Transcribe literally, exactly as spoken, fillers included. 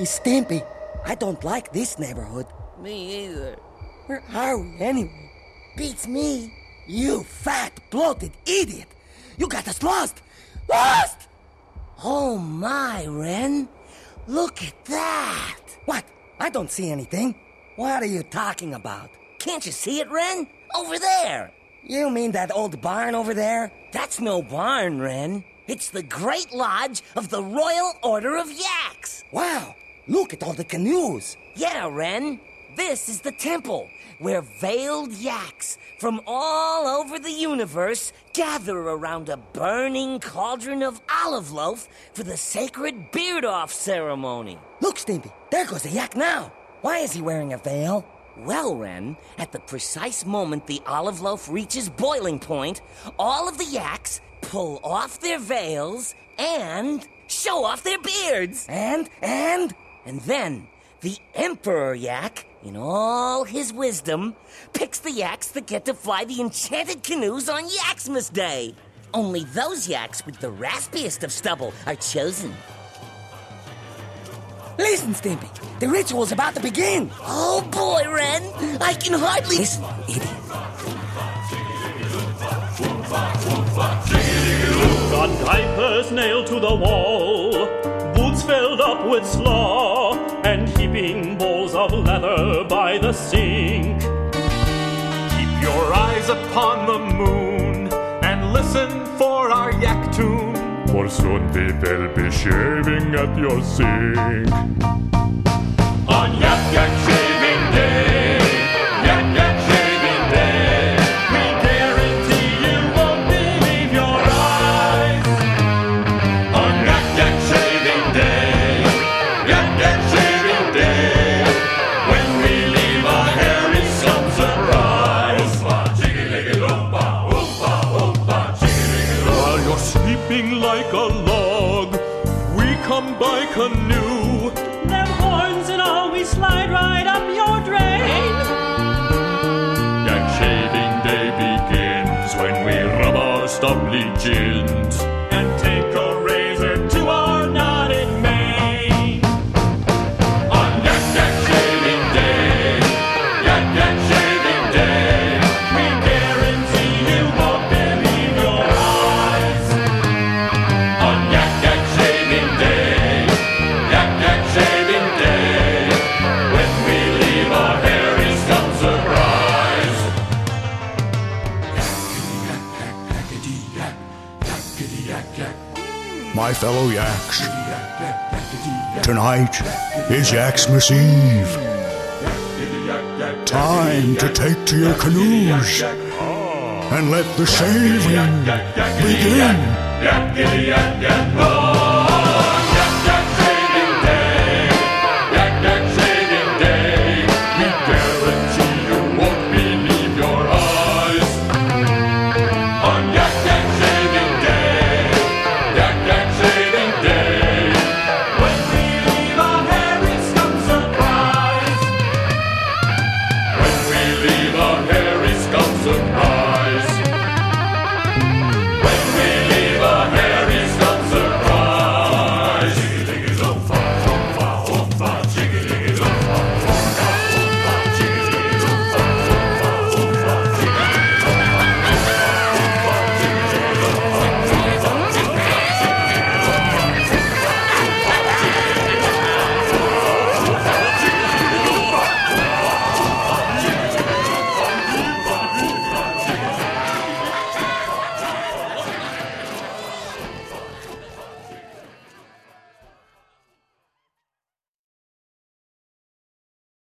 Stimpy, I don't like this neighborhood. Me either. Where are we anyway? Beats me. You fat, bloated idiot. You got us lost. Lost! Oh my, Ren. Look at that. What? I don't see anything. What are you talking about? Can't you see it, Ren? Over there. You mean that old barn over there? That's no barn, Ren. It's the Great Lodge of the Royal Order of Yaks. Wow, look at all the canoes. Yeah, Ren. This is the temple where veiled yaks from all over the universe gather around a burning cauldron of olive loaf for the sacred beard-off ceremony. Look, Stimpy, there goes a yak now. Why is he wearing a veil? Well, Ren, at the precise moment the olive loaf reaches boiling point, all of the yaks pull off their veils and show off their beards. And, and? And then the Emperor Yak, in all his wisdom, picks the yaks that get to fly the enchanted canoes on Yaksmas Day. Only those yaks with the raspiest of stubble are chosen. Listen, Stimpy, the ritual's about to begin. Oh boy, Ren, I can hardly... Listen, idiot. Got diapers nailed to the wall, boots filled up with slaw, and heaping bowls of leather by the sink. Keep your eyes upon the moon and listen for our yak tune, for soon we will be shaving at your sink. On Yak Yak Shaving Day, Yak Yak Shaving Day, we guarantee you won't believe your eyes. On Yak Yak Shaving Day, Yak Yak Shaving Day, when we leave our hair is some surprise. Oompa, chicka-ligga-loompa, oompa, oompa, chicka-ligga-loompa. While you're sleeping like a log, we come by canoe. Them horns and all, we slide right up your drain. Yak Shaving Day begins when we rub our stubbly chins and take a razor to our knotted mane. On Yak Yak Shaving Day, Yak Yak Shaving Day, we guarantee you won't believe your eyes. On Yak Yak Shaving Day, Yak Yak Shaving Day, when we leave our hair is some surprise. My fellow Yaks, tonight is Yaksmas Eve. Time to take to your canoes and let the shaving begin.